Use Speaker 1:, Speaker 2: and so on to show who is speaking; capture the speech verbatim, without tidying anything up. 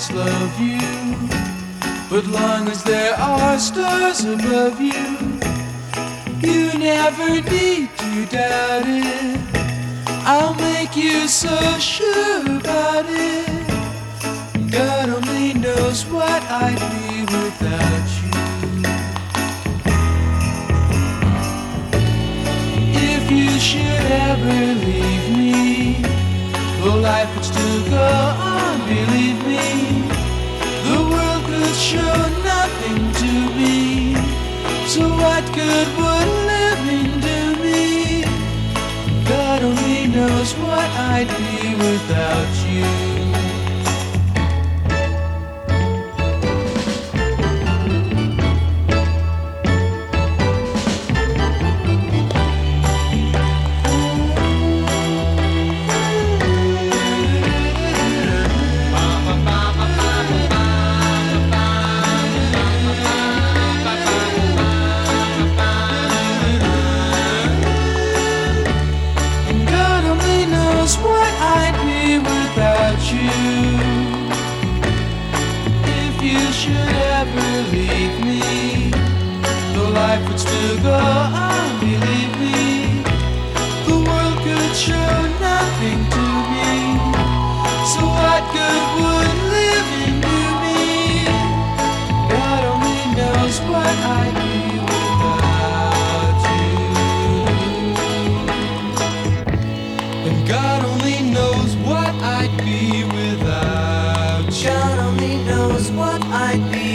Speaker 1: always love you, but long as there are stars above you, you never need to doubt it. I'll make you so sure about it. God only knows what I'd be without you. If you should ever leave me, though life would still go on, believe me, the world could show nothing to me. So what good would living do me? God only knows what I'd be without you. What I'd be without you. If you should ever leave me, though life would still go on, believe me, the world could show nothing to me. So what good would living do me? God only knows what I'd be without you. And God only knows what I'd be without you.
Speaker 2: God only knows what I'd be